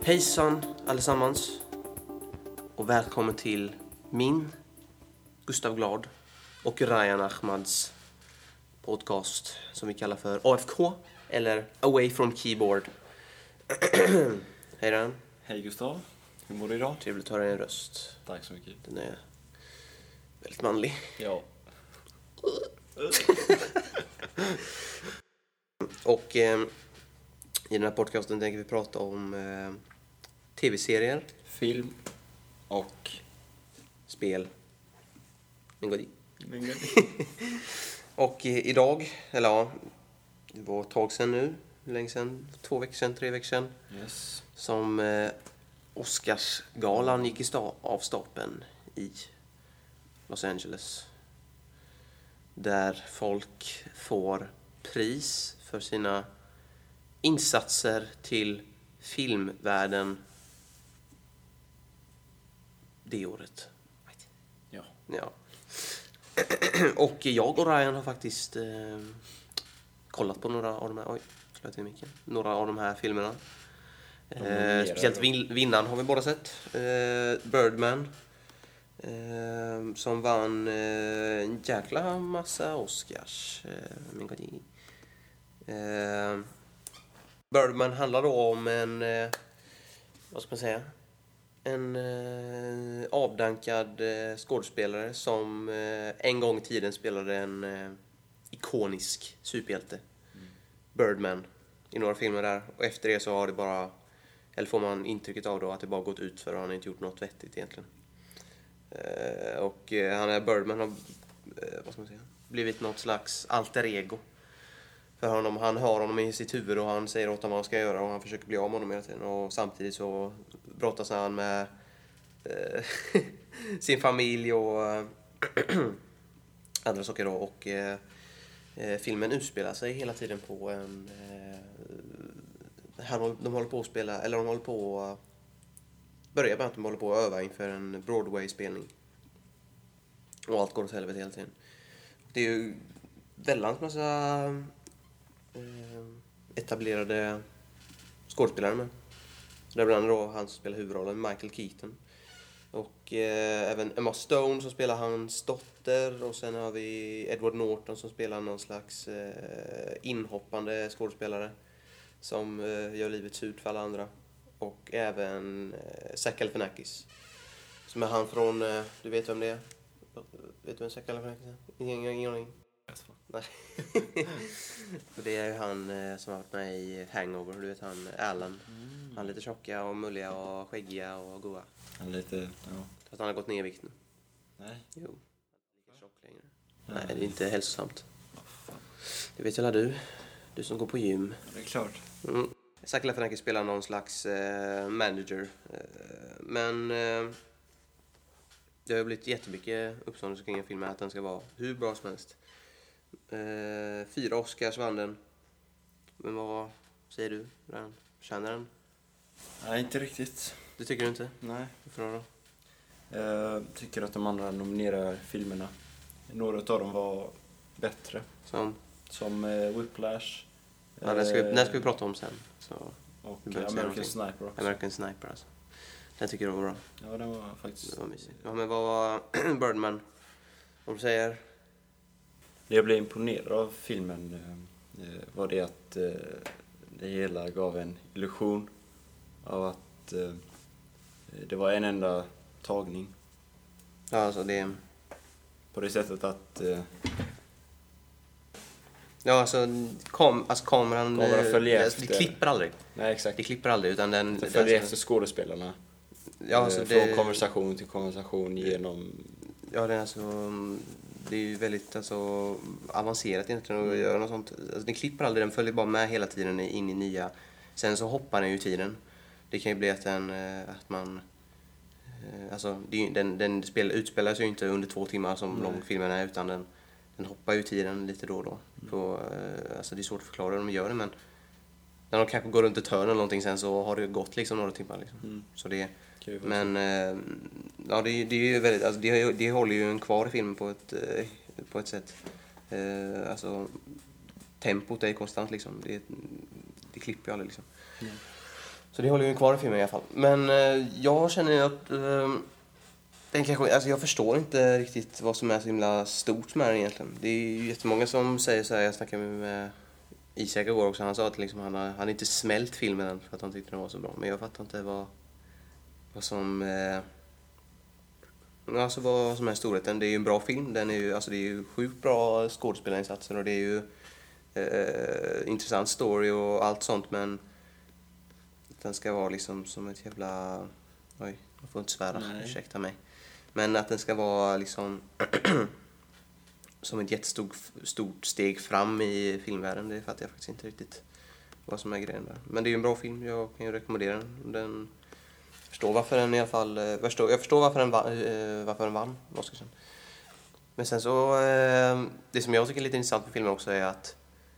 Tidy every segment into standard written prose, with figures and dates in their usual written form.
Hejsan allesammans och välkommen till min, Gustav Glad och Ryan Ahmads podcast som vi kallar för AFK eller Away from Keyboard. Hej Ryan. Hej Gustav, hur mår du idag? Trevligt att höra din röst. Tack så mycket. Den är väldigt manlig. Ja. Och i den här podcasten tänker vi prata om tv-serier, Film och spel. Mingodi. Mingodi. Och idag, eller ja, det var ett tag sedan nu, hur länge sedan? 2 veckor sedan, 3 veckor sedan. Yes. Som Oscarsgalan gick av stapeln i Los Angeles. Där folk får pris för sina insatser till filmvärlden det året. Ja. Ja. Och jag och Ryan har faktiskt kollat på några av de här, några av de här filmerna. Speciellt vinnaren har vi båda sett. Birdman. Som vann en jäkla massa Oscars. Birdman handlar då om en vad ska man säga, en avdankad skådespelare som en gång i tiden spelade en ikonisk superhjälte. Birdman i några filmer där, och efter det så har det bara, eller får man intrycket av då att det bara gått ut för, och han har inte gjort något vettigt egentligen. Och han är Birdman har vad ska man säga, blivit något slags alter ego för honom. Han har honom i sitt huvud och han säger åt honom vad han ska göra, och han försöker bli av med honom hela tiden, och samtidigt så brottas han med sin familj och andra saker då. Och filmen utspelar sig hela tiden på en de håller på att spela, eller de håller på att börja med att de håller på att öva inför en Broadway-spelning. Och allt går åt helvete hela tiden. Det är ju väldigt massa etablerade skådespelare med. Där bland annat då han som spelar huvudrollen, Michael Keaton. Och även Emma Stone som spelar hans dotter. Och sen har vi Edward Norton som spelar någon slags inhoppande skådespelare som gör livet surt för alla andra. Och även Zach Galifianakis som är han från, du vet vem det är? Vet du vem Zach Galifianakis är? Ingen aning. Nej. Det är ju han som har varit med i Hangover, du vet han Alan. Han är lite tjocka och mulliga och skäggiga och goa. Han är lite, ja. Att han har gått ner i vikt nu. Nej. Jo. Han är inte tjock längre. Nej, det är inte hälsosamt. Det vet ju du som går på gym. Det är klart. Zach Galifianakis spelar någon slags manager. Men det har ju blivit jättemycket uppståndelse kring filmen att den ska vara hur bra som helst. 4 Oscars vann den. Men vad säger du? Känner den? Nej, inte riktigt. Det tycker du inte? Nej. Varför då? Jag tycker att de andra nominerade filmerna, några av dem var bättre. Som Whiplash. Ja, den ska vi prata om sen. Så och American Sniper också. American Sniper alltså. Den tycker jag var bra. Ja, den var faktiskt... Det var mysigt. Ja, men vad var Birdman? Om du säger... Det jag blev imponerad av filmen var det att det hela gav en illusion av att det var en enda tagning. Ja, alltså det... På det sättet att... Ja, alltså kameran följer efter. Det klipper aldrig. Nej, exakt. Det klipper aldrig, utan den följer efter skådespelarna. Ja, alltså från konversation till konversation genom... Ja, det är ju väldigt avancerat egentligen att göra något sånt. Alltså, den klipper aldrig, den följer bara med hela tiden in i nya. Sen så hoppar den ju tiden. Det kan ju bli att man... Alltså, den utspelar sig ju inte under 2 timmar som lång filmen är, utan den hoppar ju tiden lite då och då. Alltså det är svårt att förklara hur de gör det, men när de kanske går runt ett hörn eller någonting sen så har det gått liksom några timmar liksom. Så det, men ja, det är ju väldigt, alltså det håller ju en kvar i filmen på ett sätt. Alltså tempot är konstant liksom. Det klipper ju aldrig liksom. Så det håller ju kvar i filmen i alla fall. Men jag känner att den kanske, alltså jag förstår inte riktigt vad som är så himla stort med den egentligen. Det är ju jättemånga som säger så här, jag snackade med Isak igår också, han sa att liksom han inte smält filmen än för att han tyckte den var så bra. Men jag fattar inte vad som alltså vad som är storheten. Det är ju en bra film, den är ju, alltså det är ju sjukt bra skådespelarinsatser och det är ju intressant story och allt sånt, men den ska vara liksom som ett jävla... Oj, jag får inte svära, ursäkta mig. Men att den ska vara liksom som ett jättestort steg fram i filmvärlden, det fattar jag faktiskt inte riktigt vad som är grejen där. Men det är ju en bra film, jag kan ju rekommendera den. Jag förstår varför den i alla fall... Jag förstår varför den vann Oscarsen. Men sen så... det som jag tycker är lite intressant med filmen också är att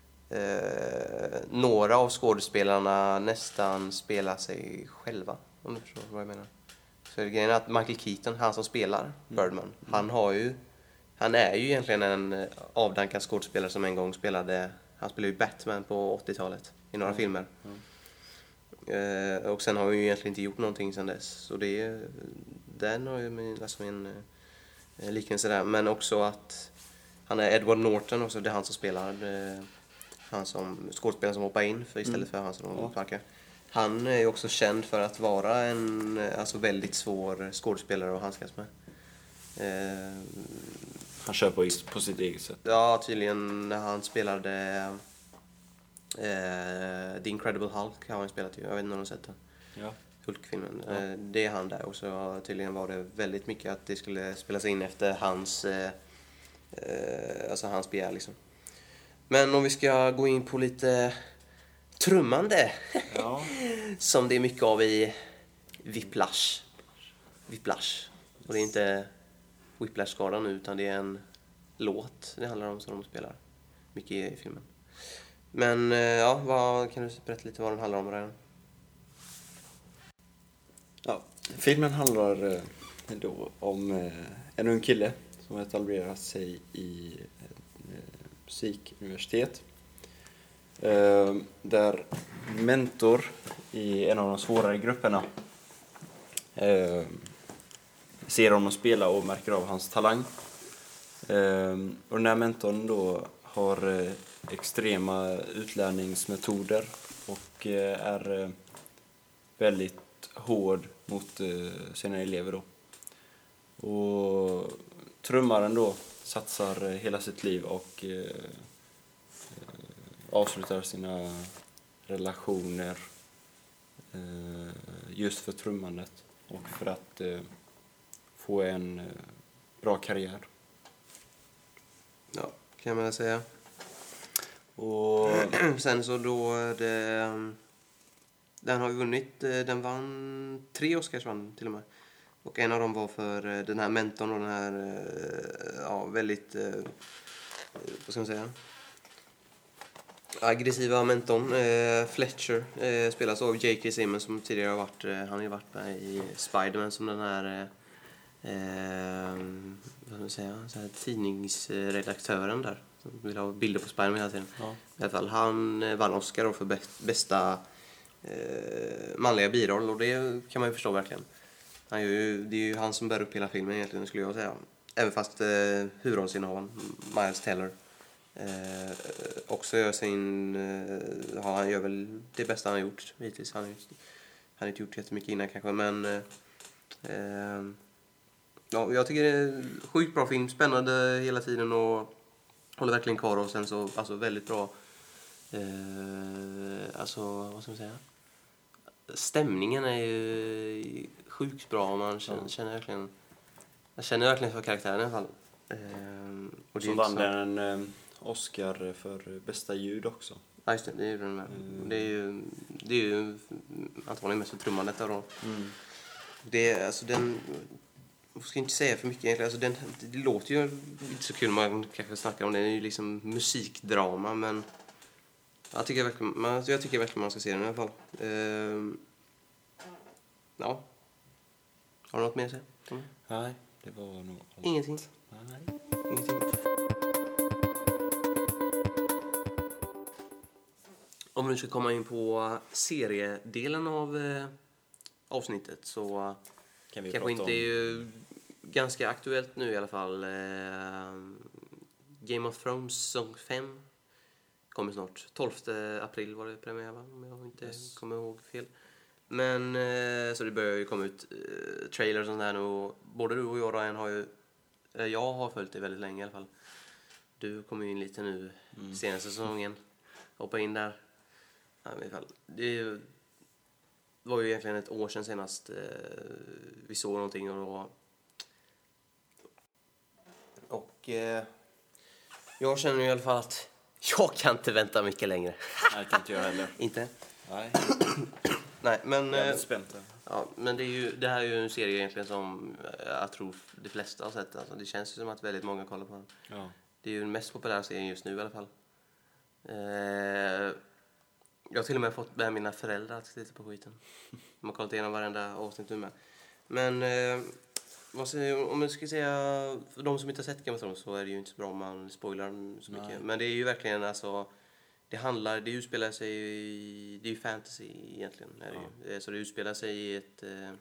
några av skådespelarna nästan spelar sig själva, om du förstår vad jag menar. Så grejen är att Michael Keaton, han som spelar Birdman, han är ju egentligen en avdankad skådespelare som en gång spelade ju Batman på 80-talet i några filmer. Och sen har han ju egentligen inte gjort någonting sen dess. Så den har ju alltså en liknelse där. Men också att han är Edward Norton också, det är han som spelar han som skådespelaren som hoppar in istället för han som Parker. Han är ju också känd för att vara en alltså väldigt svår skådespelare att handskas med. Han kör på sitt eget sätt. Ja, tydligen när han spelade The Incredible Hulk har han spelat ju. Jag vet inte om du har sett den. Ja. Hulk-filmen. Ja. Det är han där och så tydligen var det väldigt mycket att det skulle spelas in efter hans hans begär liksom. Men om vi ska gå in på lite trummande som det är mycket av i Whiplash. Och det är inte Whiplash-skadan nu, utan det är en låt det handlar om som de spelar mycket i filmen. Men vad kan du berätta lite vad den handlar om, Ryan? Ja, filmen handlar då om en ung kille som etablerar sig i musikuniversitet. Där mentor i en av de svårare grupperna ser honom spela och märker av hans talang. Och den här mentorn då har extrema utlärningsmetoder och är väldigt hård mot sina elever då. Och trummaren då satsar hela sitt liv och avslutar sina relationer just för trummandet och för att få en bra karriär. Ja, kan man säga. Och sen så då den har vunnit, den vann 3 Oscars till och med. Och en av dem var för den här mentorn och den här väldigt vad ska man säga, aggressiva mentorn Fletcher spelas av J.K. Simmons som tidigare har varit han har ju varit med i Spider-Man som den här vad ska man säga, så här tidningsredaktören där som vill ha bilder på Spider-Man hela tiden. Ja. I alla fall han vann Oscar då för bästa manliga biroll, och det kan man ju förstå verkligen. Det är ju han som bär upp hela filmen egentligen, skulle jag säga. Även fast huvudrollsinnehavaren Miles Teller också gör han gör väl det bästa han har gjort hittills. Han har inte gjort jättemycket innan kanske, men jag tycker det är sjukt bra film, spännande hela tiden och håller verkligen kvar, och sen så alltså väldigt bra vad ska man säga, stämningen är ju sjukt bra och man känner verkligen för karaktären i alla fall. Och så vann den en Oscar för bästa ljud också. Ja, just det, det är den med. Det är ju antagligen mest för trummandet då. Det är alltså jag ska inte säga för mycket egentligen. Alltså det låter ju inte så kul man kanske snackar om det. Det är ju liksom musikdrama, men jag tycker verkligen man ska se den i alla fall. Ja. Har du något mer att säga? Nej, det var nog allt. Ingenting. Nej. Ingenting. Om vi nu ska komma in på seriedelen av avsnittet så Kan vi kanske prata inte om... är ju ganska aktuellt nu i alla fall. Game of Thrones säsong 5 kommer snart. 12 april var det premiär, va? Om jag inte kommer ihåg fel. Men så det börjar ju komma ut trailers och sånt där nu. Och både du och jag, Ryan, har ju... jag har följt det väldigt länge i alla fall. Du kommer ju in lite nu senaste säsongen. Hoppa in där. Ja, i alla fall. Det var ju egentligen ett år sedan senast vi såg någonting. Och jag känner ju i alla fall att jag kan inte vänta mycket längre. Nej, det kan inte jag heller. Inte? Nej, Nej, men... jag är lite spänd. Ja, men det här är ju en serie egentligen som jag tror de flesta har sett. Alltså, det känns ju som att väldigt många kollar på den. Ja. Det är ju den mest populära serien just nu i alla fall. Jag har till och med fått med mina föräldrar att titta på skiten. De har kollat igenom varenda avsnitt nu med. Men om jag ska säga, för de som inte har sett Game of Thrones så är det ju inte så bra om man spoilar så mycket. Nej. Men det är ju verkligen alltså... Det utspelar sig det är ju fantasy egentligen. Är det ju. Så det utspelar sig i ett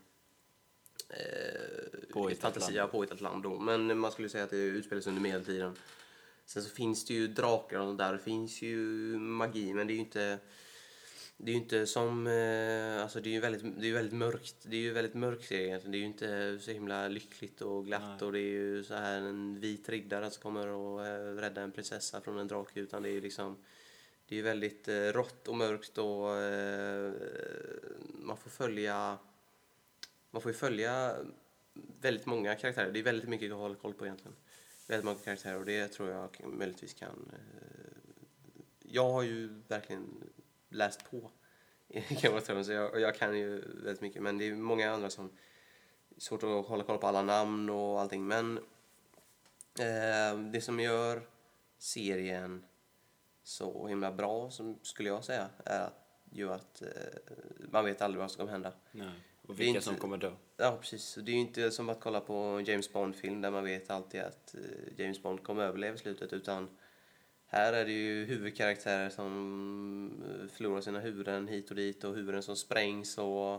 påhittat land då. Men man skulle säga att det utspelar sig under medeltiden. Sen så finns det ju drakar och där. Det finns ju magi, men det är ju inte som... alltså det är ju väldigt mörkt. Det är ju väldigt mörkt egentligen. Det är ju inte så himla lyckligt och glatt. Nej. Och det är ju så här en vit riddare som kommer och rädda en prinsessa från en drake. Utan det är ju liksom... Det är väldigt rått och mörkt och man får ju följa väldigt många karaktärer. Det är väldigt mycket att hålla koll på egentligen. Väldigt många karaktärer och det tror jag möjligtvis kan... jag har ju verkligen läst på i Game of Thrones så jag kan ju väldigt mycket. Men det är många andra som är svårt att hålla koll på alla namn och allting. Men det som gör serien så himla bra, som skulle jag säga, är att man vet aldrig vad som kommer hända. Nej. Och vilka som kommer dö. Ja, precis. Det är ju inte som att kolla på en James Bond-film där man vet alltid att James Bond kommer överleva i slutet, utan här är det ju huvudkaraktärer som förlorar sina huvuden hit och dit och huvuden som sprängs och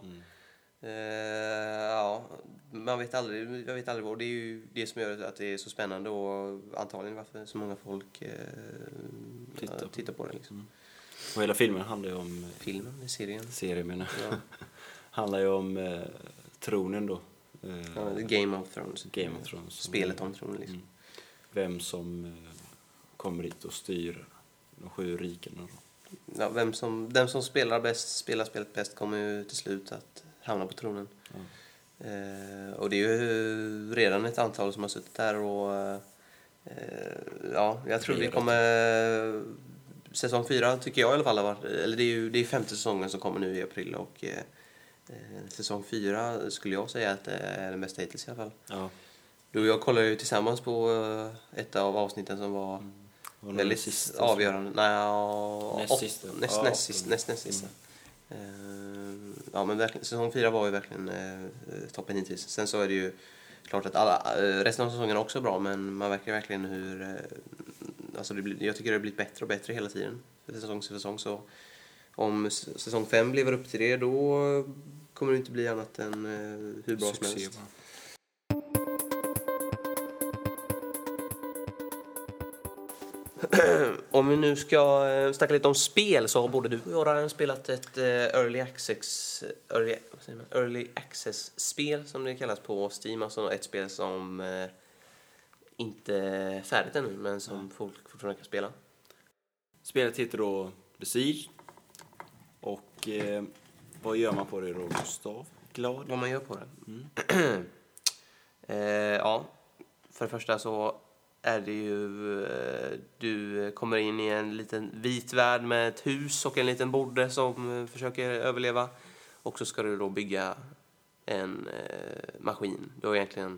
ja, jag vet aldrig vad. Det är ju det som gör att det är så spännande och antagligen varför så många folk tittar på det liksom. Och hela filmen handlar ju om... Serien menar jag. Handlar ju om tronen då. Game of Thrones. Spelet om tronen liksom. Vem som kommer dit och styr de 7 rikena då. Ja, den som spelar spelet bäst kommer ju till slut att hamna på tronen. Och det är ju redan ett antal som har suttit där och ja, jag tror vi kommer säsong 4 tycker jag i alla fall har varit, eller det är 5:e säsongen som kommer nu i april och säsong 4 skulle jag säga att det är den bästa hittills i alla fall. Ja. Du och jag kollade ju tillsammans på ett av avsnitten som var väldigt avgörande. Näst sista. Ja, men verkligen, säsong 4 var ju verkligen toppen hittills. Sen så är det ju klart att resten av säsongen är också bra, men man verkar verkligen hur alltså jag tycker det har blivit bättre och bättre hela tiden säsong till säsong. Så om säsong 5 lever upp till det, då kommer det inte bli annat än hur bra som helst. Om vi nu ska snacka lite om spel, så har både du och jag redan spelat ett early access-spel som det kallas på Steam. Alltså ett spel som inte är färdigt ännu, men som folk fortfarande kan spela. Spelet heter då The Siege. Och vad gör man på det då, Gustav? Glad? Vad man gör på det? Ja, för det första så är det ju du kommer in i en liten vit värld med ett hus och en liten bodde som försöker överleva, och så ska du då bygga en maskin. Du har egentligen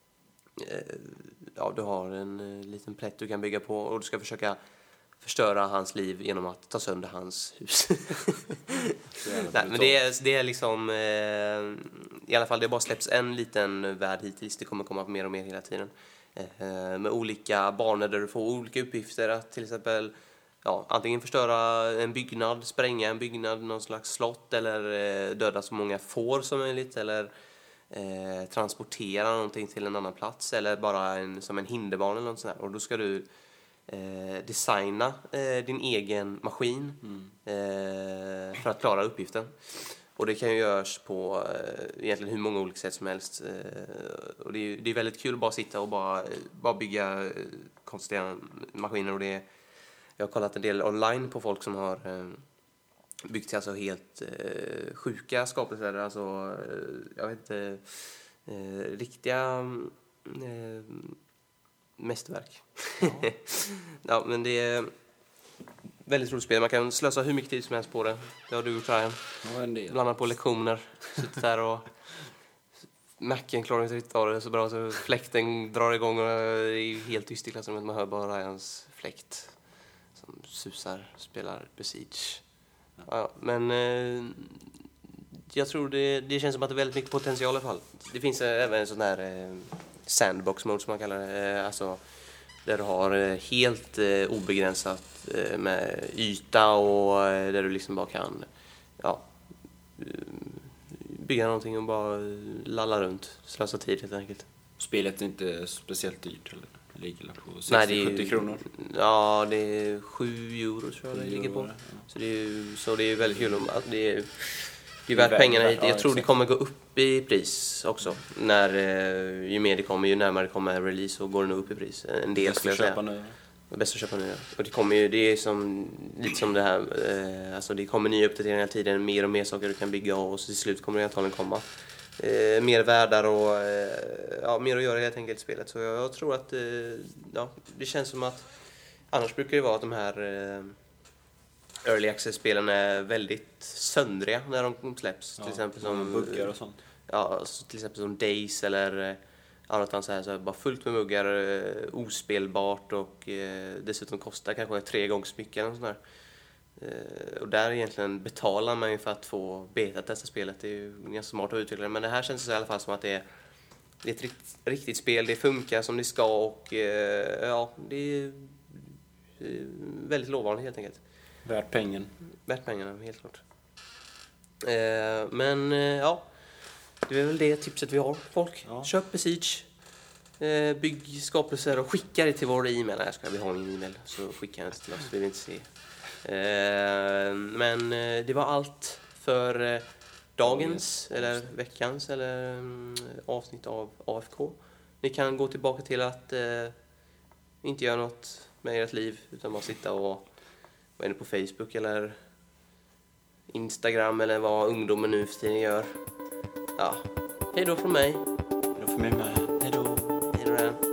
du har en liten plätt du kan bygga på, och du ska försöka förstöra hans liv genom att ta sönder hans hus. Nej, men det är liksom i alla fall det bara släpps en liten värld hittills. Det kommer komma mer och mer hela tiden. Med olika banor där du får olika uppgifter, att till exempel antingen förstöra en byggnad, spränga en byggnad, någon slags slott, eller döda så många får som möjligt, eller transportera någonting till en annan plats, eller bara som en hinderbana eller något sånt där. Och då ska du designa din egen maskin för att klara uppgiften. Och det kan ju göras på egentligen hur många olika sätt som helst. Och det är väldigt kul att bara sitta och bara bygga konstiga maskiner. Och jag har kollat en del online på folk som har byggt alltså helt sjuka skapelser. Alltså, jag vet inte, riktiga mästerverk. Ja. Ja, men det är väldigt roligt spel. Man kan slösa hur mycket tid som helst på det. Det har du gjort, Ryan. Ja, en del. Bland annat på lektioner. Suttit där och Macen klarar inte riktigt av det så bra, så fläkten drar igång och det är helt tyst i klassrummet. Man hör bara Ryans fläkt som susar, spelar Besiege. Ja, men jag tror det känns som att det är väldigt mycket potential i alla fall. Det finns även en sån här sandbox mode som man kallar det. Alltså där du har helt obegränsat med yta och där du liksom bara kan bygga någonting och bara lalla runt, slösa tid helt enkelt. Spelet är inte speciellt dyrt eller? Det ligger på 60-70 kronor. Ja, det är 7 euro tror jag det ligger på. Ja. Så det är väldigt kul att det är värt pengarna hit. Jag tror det kommer gå upp i pris också. Ju mer det kommer, ju närmare det kommer release, så går det nog upp i pris. En del skulle jag säga. Nu. Bäst att köpa nu, ja. Och det är lite som det här, alltså det kommer nya uppdateringar hela tiden, mer och mer saker du kan bygga, och så till slut kommer det antagligen komma mer världar och mer att göra helt enkelt i spelet. Så jag tror att det känns som att annars brukar det vara att de här early access-spelen är väldigt söndriga när de släpps. Till exempel som buggar och sånt. Ja, alltså till exempel som Days eller annat så här bara fullt med muggar, ospelbart och dessutom kostar kanske 3 gånger så mycket eller sånt där. Och där egentligen betalar man ju för att få beta-testa spelet. Det är ju ganska smart att utveckla det, men det här känns i alla fall som att det är ett riktigt spel. Det funkar som det ska och det är väldigt lovande helt enkelt. Värt pengen. Värt pengarna, helt klart. Men det är väl det tipset vi har, folk. Ja. Köp Besiege, bygg skapelser och skicka det till vår e-mail. Vi ha en e-mail, så skicka den till oss, vi vill inte se. Men det var allt för dagens eller veckans eller avsnitt av AFK. Ni kan gå tillbaka till att inte göra något med ert liv, utan bara sitta och vara inne på Facebook eller Instagram eller vad ungdomen nu för tiden gör. Ja, hej då från mig. Hej då från mig med. Hej då. Hej då.